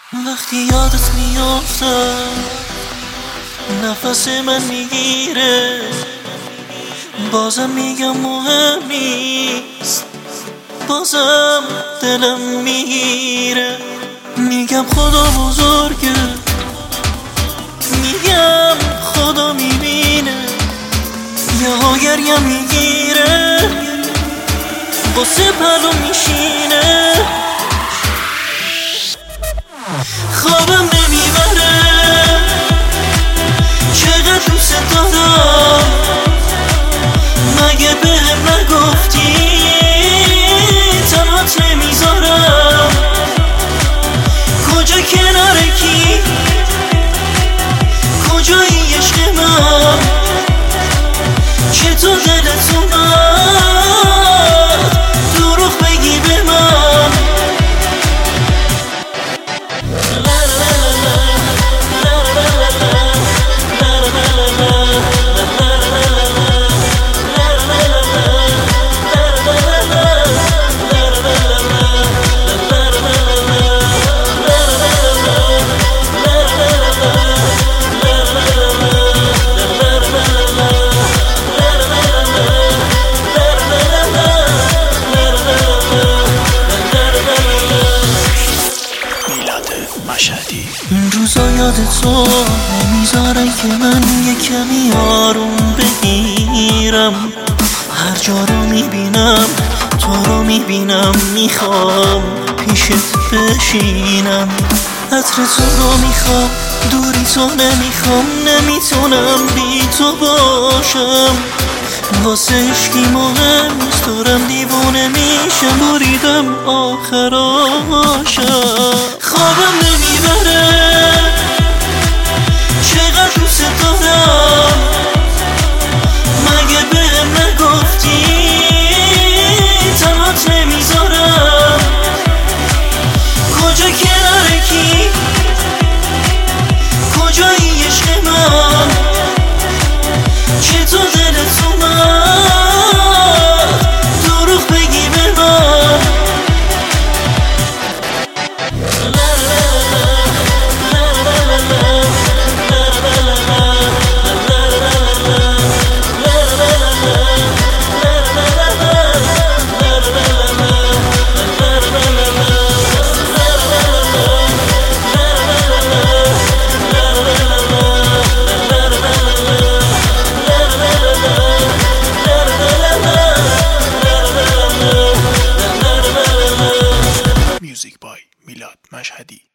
وقتی یادت میافتم نفس من میگیره، بازم میگم مهم نیست، بازم دلم میگیره. میگم خدا بزرگه، میگم خدا میبینه، یه ها گریم میگیره، واسه پلو میشینه. خوابم نمیبره، چقدر دوست دارم، مگه بهم نگفتی تنهات نمیذارم؟ کجا کنار کی، کجایی عشق من، چطور دلت اومد دروغ بگی به من؟ این روزا یاد تو نمیذارن که من یه کمی آروم بگیرم. هر جا رو میبینم تو رو میبینم، میخوام پیشت بشینم. عطر تو رو میخوام، دوری تو نمیخوام، نمیتونم بی تو باشم. واسه عشقی مهم نیست، دارم دیوونه میشم، بریدم آخراشم. خوابم نمیبره، چقدر دوست دارم، مگه بهم نگفتی تنهات نمیذارم؟ کجا کنار کی، کجایی عشق من، چطور دلت اومد دروغ بگی به من؟ Music by Milad Mashhadi.